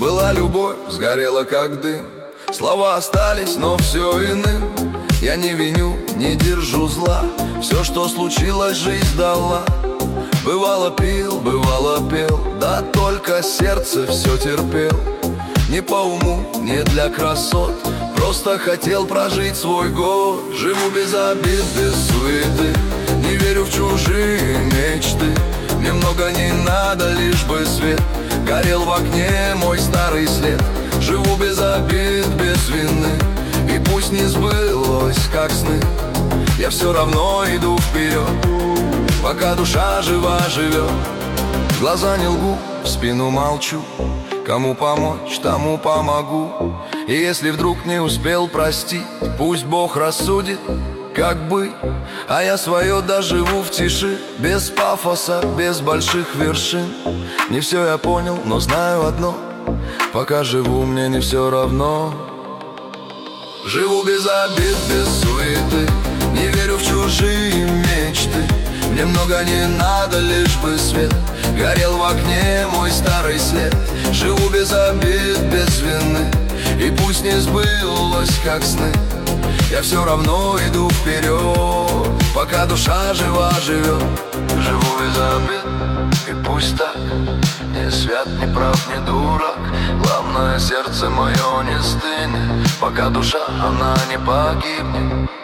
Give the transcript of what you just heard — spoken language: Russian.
Была любовь, сгорела как дым. Слова остались, но все иным. Я не виню, не держу зла. Все, что случилось, жизнь дала. Бывало пил, бывало пел, да только сердце все терпел. Не по уму, не для красот, просто хотел прожить свой год. Живу без обид, без суеты, не верю в чужие мечты. Мне много не надо, лишь бы свет горел в окне мой старый след. Живу без обид, без вины, и пусть не сбылось, как сны, я все равно иду вперед, пока душа жива живет. В глаза не лгу, в спину молчу. Кому помочь, тому помогу. И если вдруг не успел простить, пусть Бог рассудит, как быть. А я свое доживу в тиши, без пафоса, без больших вершин. Не все я понял, но знаю одно: пока живу, мне не все равно. Живу без обид, без суеты, не верю в чужие мечты. Мне много не надо, лишь бы свет горел в окне мой старый след. Живу без обид, без вины, и пусть не сбылось, как сны, я все равно иду вперед, пока душа жива живет. Живу без обид, и пусть так, не свят, не прав, не дурак. Главное, сердце мое не стынет, пока душа, она не погибнет.